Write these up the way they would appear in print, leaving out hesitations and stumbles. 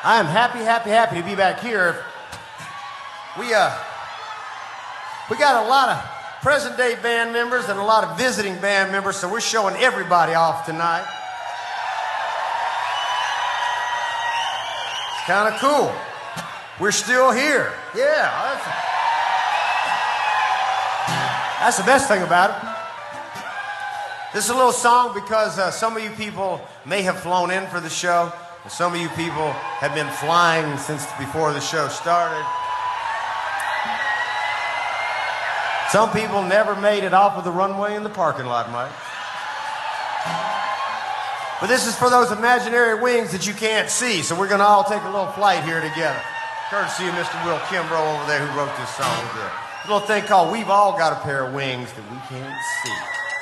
I am happy to be back here. We got a lot of present-day band members and a lot of visiting band members, so we're showing everybody off tonight. It's kind of cool. We're still here. Yeah, that's the best thing about it. This is a little song because some of you people may have flown in for the show, and some of you people have been flying since before the show started. Some people never made it off of the runway in the parking lot, Mike. But this is for those imaginary wings that you can't see, so we're going to all take a little flight here together. Courtesy of Mr. Will Kimbrough over there who wrote this song. A little thing called We've All Got a Pair of Wings That We Can't See.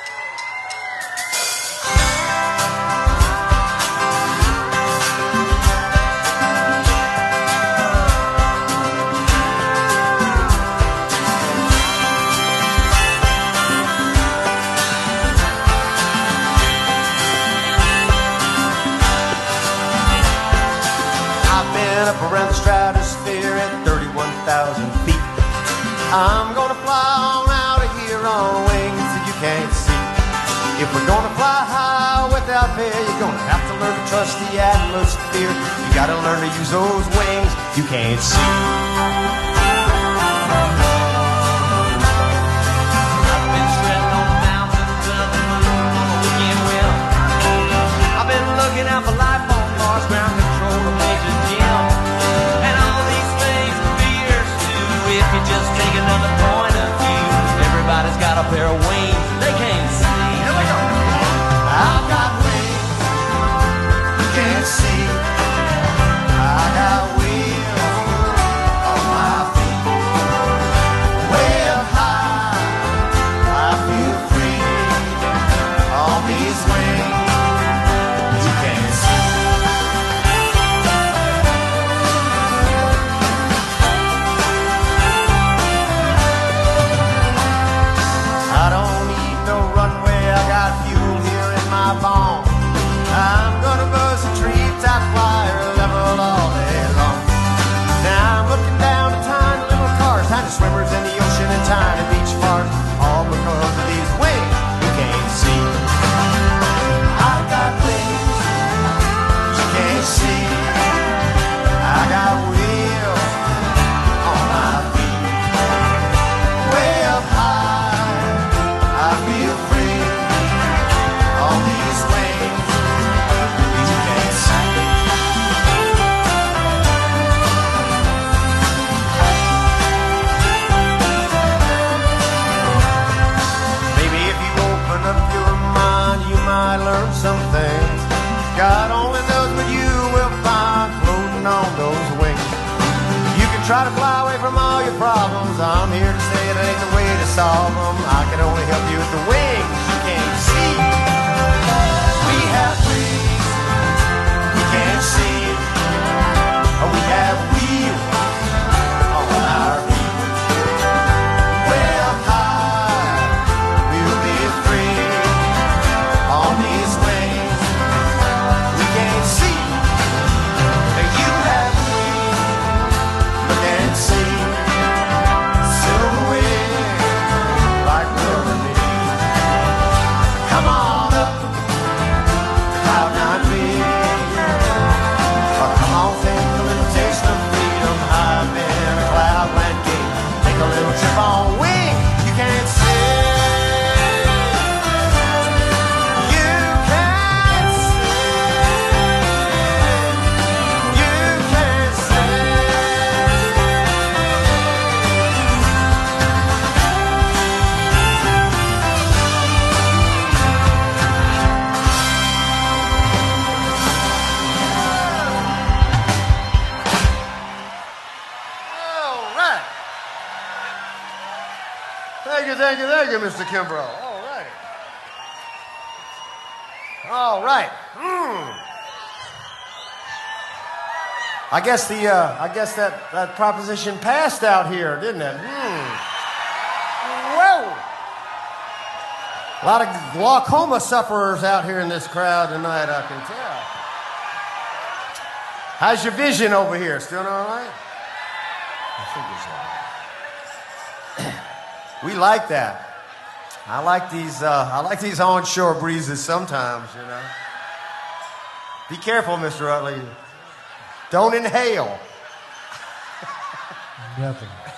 Up around the stratosphere at 31,000 feet. I'm gonna fly on out of here on wings that you can't see. If we're gonna fly high without fear, you're gonna have to learn to trust the atmosphere. You gotta learn to use those wings you can't see. I've been stranded on the mountains of the moon on a weekend whim. I've been looking out for life on Mars, ground control to Major Jim. If you just take another point of view, everybody's got a pair of wings they can't see. Here we go. I've got wings you can't see. I got wheels on my feet. Way up high, I feel free on these wings you can't see. I don't need no runway, I got fuel here in my bones. I'm gonna buzz a treetop flyer level all day long. Now I'm looking down at tiny little cars, tiny swimmers in the ocean and tiny beach bars, all because of these wings you can't see. I got wings you can't see. I got wheels on my feet. Way up high, I feel free on these wings you can't see. Maybe if you open up your mind, you might learn some things God only knows what you will find floating on those wings. You can try to fly away from all your problems. I'm here to say it ain't the way to solve them. I can only help you with the wings you can't see. We have wings you can't see. We have wheels on our feet. Way up high, we'll be free on these wings we can't see. You have wings you can't see. Silver wings like Melanie. Come on up, cloud nine big. Or come on, take a little taste of freedom. I've been a cloudland king. Take a little trip on wing you can't see. You can't see. You can't see. All right. Thank you, Mr. Kimbrough. All right. I guess that proposition passed out here, didn't it? Whoa. A lot of glaucoma sufferers out here in this crowd tonight, I can tell. How's your vision over here? Still all right? We like that. I like these onshore breezes sometimes, you know. Be careful, Mr. Utley. Don't inhale. Nothing.